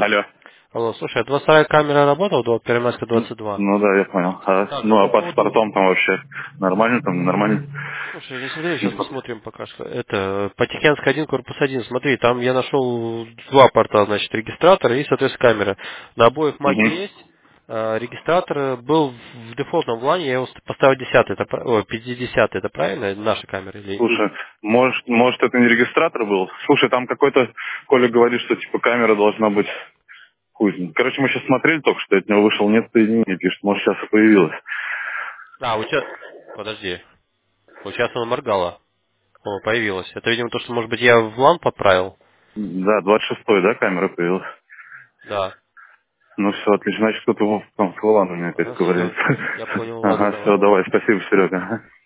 Алло. Алло, слушай, а 22 камера работала до Первомайска 22? Ну да, я понял. Так, а Ну а по по поводу... спортом там вообще нормально, там ненормально? Слушай, не смотри, сейчас посмотрим пока что. Это, Потихянск 1, корпус 1, смотри, там я нашел два порта, значит, регистратора и, соответственно, камера. На обоих маки Угу. есть. Регистратор был в дефолтном плане, я его поставил 10, это, 50, это правильно, наша камера или... Слушай, может это не регистратор был? Слушай, там какой-то Коля говорит, что типа камера должна быть хуй знает. Короче, мы сейчас смотрели только что, от него вышел нет соединения, пишет, может сейчас и появилось. А, у тебя... Подожди, вот сейчас она моргала, появилась. Это, видимо, то, что, может быть, я в лан поправил. Да, 26-й, да, камера появилась? Да. Ну все, отлично, значит кто-то там с Вуланом мне опять Все, ковыряется. я понял, ладно, Ага, все, давай. давай, спасибо, Серега.